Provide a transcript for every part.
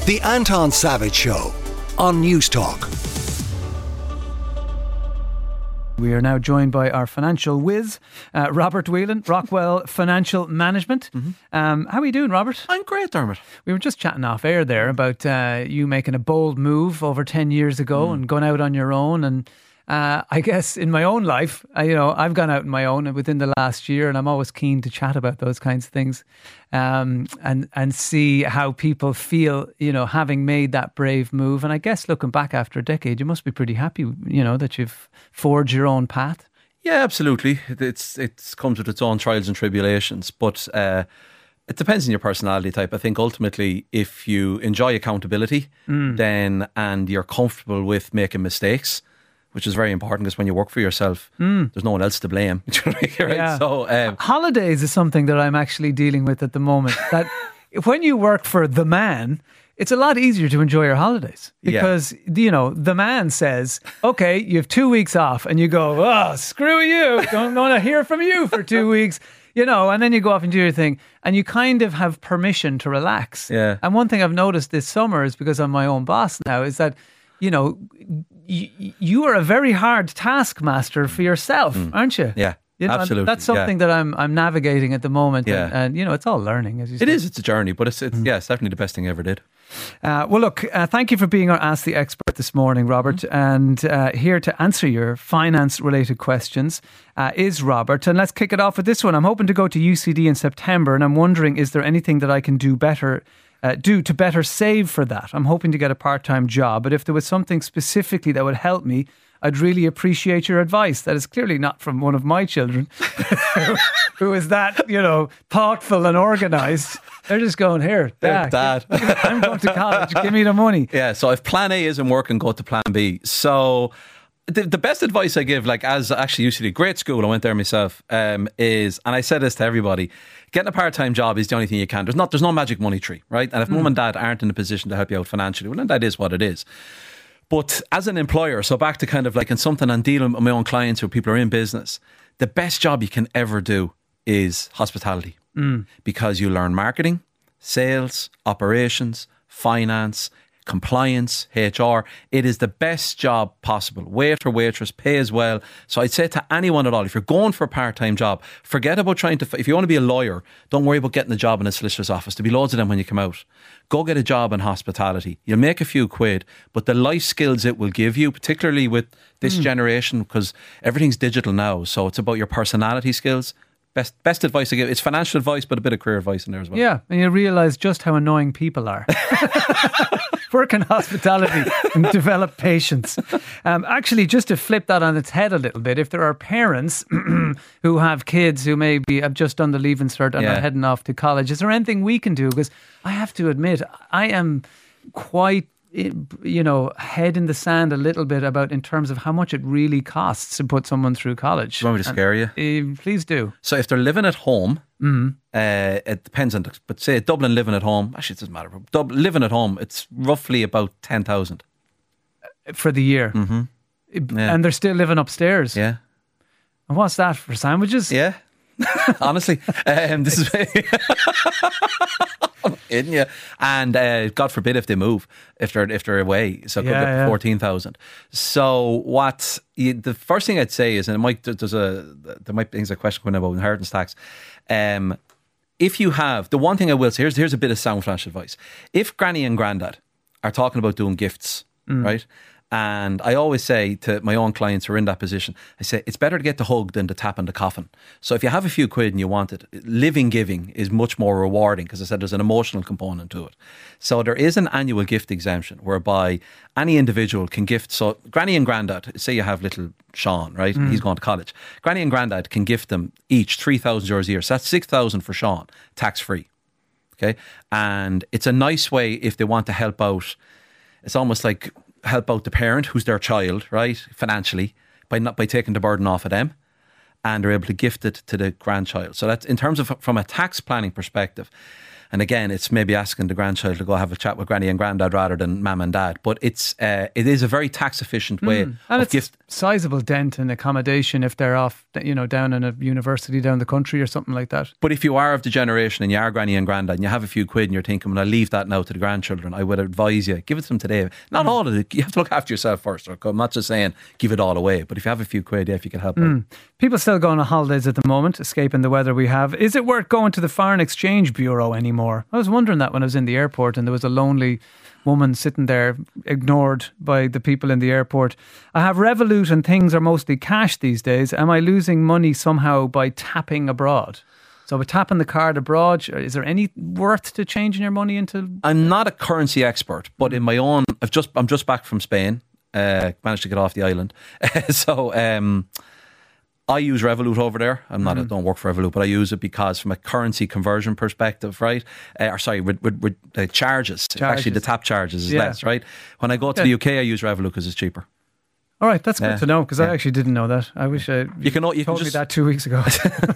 The Anton Savage Show on News Talk. We are now joined by our financial whiz, Robert Whelan, Rockwell Financial Management. How are you doing, Robert? I'm great, Dermot. We were just chatting off air there about you making a bold move over 10 years ago and going out on your own. And I guess in my own life, I've gone out on my own within the last year, and I'm always keen to chat about those kinds of things and see how people feel, having made that brave move. And I guess looking back after a decade, you must be pretty happy, that you've forged your own path. Yeah, absolutely. It comes with its own trials and tribulations, but it depends on your personality type. I think ultimately, if you enjoy accountability, then and you're comfortable with making mistakes, which is very important because when you work for yourself, there's no one else to blame. Right? Yeah. So, holidays is something that I'm actually dealing with at the moment. That when you work for the man, it's a lot easier to enjoy your holidays because, the man says, okay, you have 2 weeks off, and you go, oh, screw you. Don't want to hear from you for 2 weeks. And then you go off and do your thing, and you kind of have permission to relax. Yeah. And one thing I've noticed this summer is, because I'm my own boss now, is that, you are a very hard taskmaster for yourself, aren't you? Yeah. Absolutely. That's something that I'm navigating at the moment. Yeah. And it's all learning, as you say. It is. It's a journey, but it's definitely the best thing I ever did. Well, look, thank you for being our Ask the Expert this morning, Robert. And here to answer your finance-related questions is Robert. And let's kick it off with this one. I'm hoping to go to UCD in September, and I'm wondering, is there anything that I can do to better save for that? I'm hoping to get a part-time job, but if there was something specifically that would help me, I'd really appreciate your advice. That is clearly not from one of my children who is that, thoughtful and organised. They're just going, here, Dad. I'm going to college. Give me the money. Yeah, so if plan A isn't working, go to plan B. So the best advice I give, as actually UCD, great school, I went there myself, is, and I said this to everybody, getting a part-time job is the only thing you can. There's no magic money tree, right? And if mum and dad aren't in a position to help you out financially, well, then that is what it is. But as an employer, so back to kind of in something I'm dealing with my own clients or people who are in business, the best job you can ever do is hospitality. Because you learn marketing, sales, operations, finance, compliance, HR. It is the best job possible. Waiter, waitress, pay as well. So I'd say to anyone at all, if you're going for a part-time job, forget about if you want to be a lawyer, don't worry about getting a job in a solicitor's office. There'll be loads of them when you come out. Go get a job in hospitality. You'll make a few quid, but the life skills it will give you, particularly with this generation, because everything's digital now. So it's about your personality skills. Best advice I give. It's financial advice, but a bit of career advice in there as well. Yeah, and you realise just how annoying people are. Work in hospitality and develop patience. Actually, just to flip that on its head a little bit, if there are parents who have kids who maybe have just done the Leaving Cert and are heading off to college, is there anything we can do? Because I have to admit, I am quite head in the sand a little bit about in terms of how much it really costs to put someone through college. Do you want me to scare you? Please do. So if they're living at home, it depends on, but say Dublin living at home, actually it doesn't matter. Living at home, it's roughly about 10,000 for the year. And they're still living upstairs. Yeah. And what's that for sandwiches? Yeah. Honestly, this is I'm kidding you. And God forbid if they move, if they're away, so it could get 14,000. So the first thing I'd say is, and there might be a question coming about inheritance tax. If you have, the one thing I will say, here's a bit of sound financial advice. If granny and granddad are talking about doing gifts, right? And I always say to my own clients who are in that position, I say, it's better to get the hug than the tap on the coffin. So if you have a few quid and you want it, living giving is much more rewarding because I said there's an emotional component to it. So there is an annual gift exemption whereby any individual can gift. So granny and granddad, say you have little Sean, right? He's going to college. Granny and granddad can gift them each €3,000 a year. So that's 6,000 for Sean, tax free. Okay. And it's a nice way if they want to help out. It's almost like help out the parent who's their child, right, financially, by taking the burden off of them, and they're able to gift it to the grandchild. So that's in terms of from a tax planning perspective. And again, it's maybe asking the grandchild to go have a chat with granny and granddad rather than mum and dad. But it is a very tax efficient way And of it's gift. sizable dent in accommodation if they're off, down in a university down the country or something like that. But if you are of the generation and you are granny and granddad and you have a few quid and you're thinking, well, I'll leave that now to the grandchildren, I would advise you, give it to them today. Not all of it. You have to look after yourself first. Okay? I'm not just saying give it all away. But if you have a few quid, if you can help out. People still going on holidays at the moment, escaping the weather we have. Is it worth going to the Foreign Exchange Bureau anymore? I was wondering that when I was in the airport and there was a lonely woman sitting there ignored by the people in the airport. I have Revolut and things are mostly cash these days. Am I losing money somehow by tapping abroad? So by tapping the card abroad, is there any worth to changing your money into? I'm not a currency expert, but in my own, I'm just back from Spain. Managed to get off the island. So I use Revolut over there. I don't work for Revolut, but I use it because from a currency conversion perspective, right? With charges. Actually the tap charges is less, right? When I go to the UK, I use Revolut because it's cheaper. All right, that's good to know because I actually didn't know that. I wish you told me that 2 weeks ago.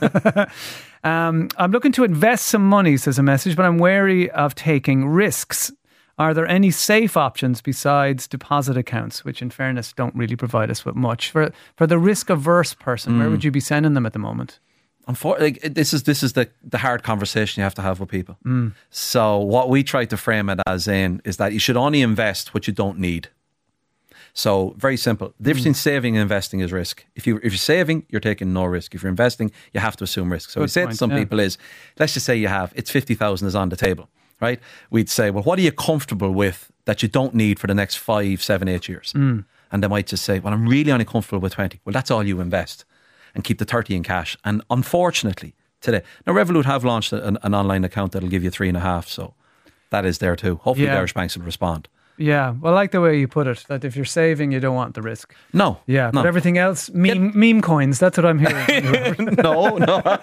I'm looking to invest some money, says a message, but I'm wary of taking risks. Are there any safe options besides deposit accounts, which in fairness don't really provide us with much? For the risk-averse person, where would you be sending them at the moment? This is the hard conversation you have to have with people. So what we try to frame it as is that you should only invest what you don't need. So very simple. The difference between saving and investing is risk. If you're saving, you're taking no risk. If you're investing, you have to assume risk. So we say to some people is, let's just say it's 50,000 is on the table. Right? We'd say, well, what are you comfortable with that you don't need for the next 5, 7, 8 years? And they might just say, well, I'm really only comfortable with 20. Well, that's all you invest and keep the 30 in cash. And unfortunately, today, now Revolut have launched an online account that'll give you 3.5. So that is there too. Hopefully the Irish banks will respond. Yeah, well, I like the way you put it, that if you're saving, you don't want the risk. No. Yeah, no. But everything else, meme coins, that's what I'm hearing. No.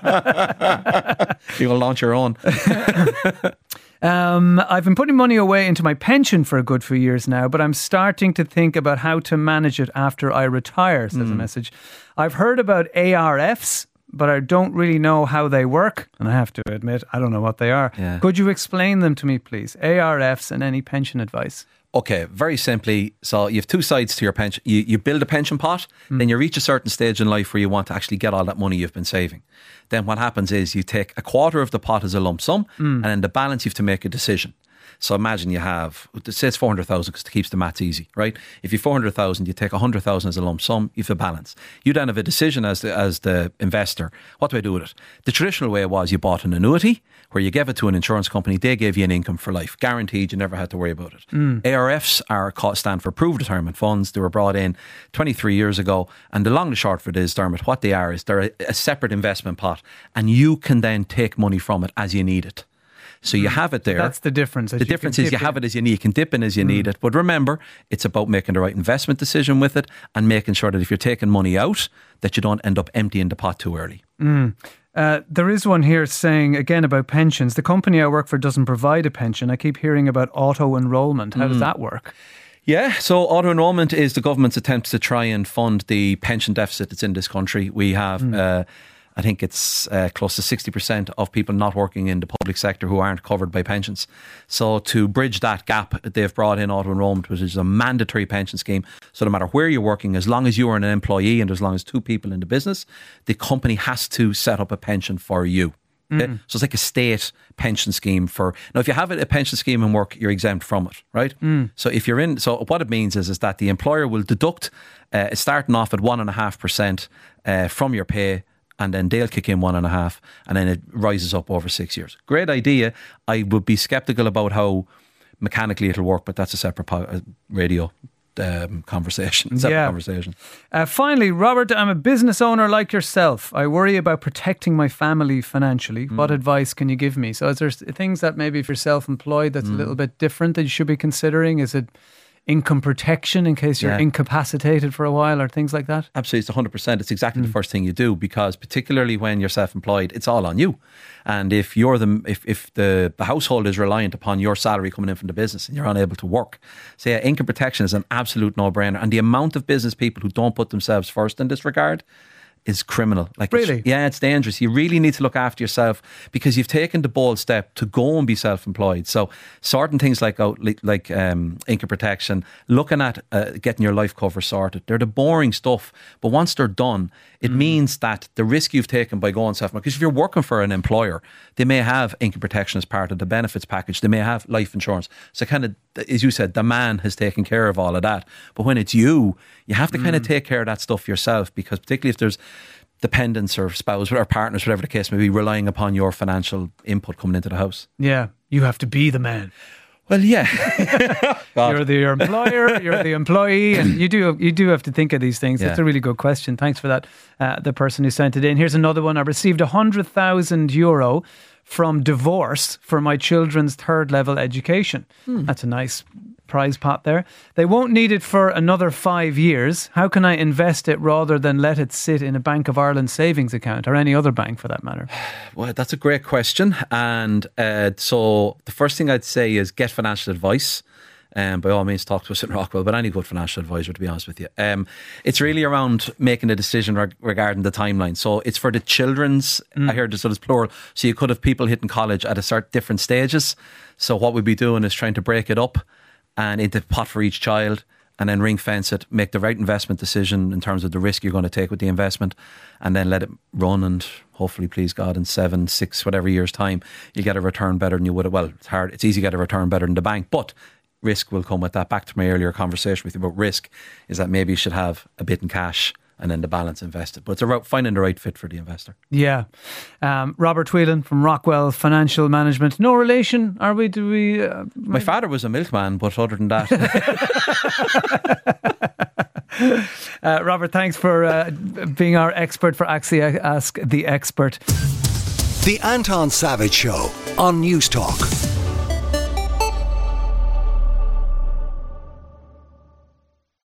You'll launch your own. I've been putting money away into my pension for a good few years now, but I'm starting to think about how to manage it after I retire, says a message. I've heard about ARFs, but I don't really know how they work. And I have to admit, I don't know what they are. Yeah. Could you explain them to me, please? ARFs and any pension advice. Okay, very simply, so you have two sides to your pension. You build a pension pot, then you reach a certain stage in life where you want to actually get all that money you've been saving. Then what happens is you take a quarter of the pot as a lump sum, and then the balance you have to make a decision. So imagine you have, say it's 400,000 because it keeps the maths easy, right? If you have 400,000, you take 100,000 as a lump sum, you have a balance. You then have a decision as the investor. What do I do with it? The traditional way was you bought an annuity where you gave it to an insurance company, they gave you an income for life, guaranteed, you never had to worry about it. ARFs stand for Approved Retirement Funds. They were brought in 23 years ago, and the long and short of it is, Dermot, what they are is they're a separate investment pot, and you can then take money from it as you need it. So you have it there. That's the difference. The difference is you have it as you need. You can dip in as you need it. But remember, it's about making the right investment decision with it and making sure that if you're taking money out, that you don't end up emptying the pot too early. There is one here saying, again, about pensions. The company I work for doesn't provide a pension. I keep hearing about auto-enrollment. How does that work? Yeah, so auto-enrollment is the government's attempt to try and fund the pension deficit that's in this country. We have... I think it's close to 60% of people not working in the public sector who aren't covered by pensions. So to bridge that gap, they've brought in auto-enrollment, which is a mandatory pension scheme. So no matter where you're working, as long as you are an employee and as long as two people in the business, the company has to set up a pension for you. Okay? So it's like a state pension scheme now if you have a pension scheme in work, you're exempt from it, right? So if you're in, so what it means is that the employer will deduct, starting off at 1.5% from your pay, and then they'll kick in 1.5%, and then it rises up over 6 years. Great idea. I would be sceptical about how mechanically it'll work, but that's a separate radio conversation. Conversation. Finally, Robert, I'm a business owner like yourself. I worry about protecting my family financially. What advice can you give me? So is there things that maybe if you're self-employed that's a little bit different that you should be considering? Is it income protection in case you're incapacitated for a while or things like that? Absolutely, it's 100%. It's exactly the first thing you do, because particularly when you're self-employed, it's all on you. And if you're if the household is reliant upon your salary coming in from the business and you're unable to work, so income protection is an absolute no-brainer. And the amount of business people who don't put themselves first in this regard is criminal. Like, really? It's dangerous. You really need to look after yourself because you've taken the bold step to go and be self-employed. So certain things like income protection, looking at getting your life cover sorted, they're the boring stuff. But once they're done, it means that the risk you've taken by going self-employed, because if you're working for an employer, they may have income protection as part of the benefits package. They may have life insurance. So kind of, as you said, the man has taken care of all of that. But when it's you have to kind of take care of that stuff yourself, because particularly if there's dependents or spouse or partners, whatever the case may be, relying upon your financial input coming into the house. Yeah, you have to be the man. Well, yeah. You're the employer, you're the employee, and you do have to think of these things. Yeah. That's a really good question. Thanks for that, the person who sent it in. Here's another one. I received €100,000 from divorce for my children's third level education. That's a nice prize pot there. They won't need it for another 5 years. How can I invest it rather than let it sit in a Bank of Ireland savings account, or any other bank for that matter? Well, that's a great question. And so the first thing I'd say is get financial advice. By all means, talk to us at Rockwell, but any good financial advisor, to be honest with you. It's really around making a decision regarding the timeline. So it's for the children's, I heard this, so it's plural. So you could have people hitting college at different stages. So what we'd be doing is trying to break it up and into pot for each child, and then ring fence it, make the right investment decision in terms of the risk you're going to take with the investment, and then let it run, and hopefully, please God, in 7, 6, whatever years' time, you get a return better than you would have. Well, it's easy to get a return better than the bank, but risk will come with that. Back to my earlier conversation with you about risk, is that maybe you should have a bit in cash and then the balance invested. But it's about finding the right fit for the investor. Yeah. Robert Whelan from Rockwell Financial Management. No relation, are we? Do we? My father was a milkman, but other than that... Robert, thanks for being our expert for AXI Ask the Expert. The Anton Savage Show on News Talk.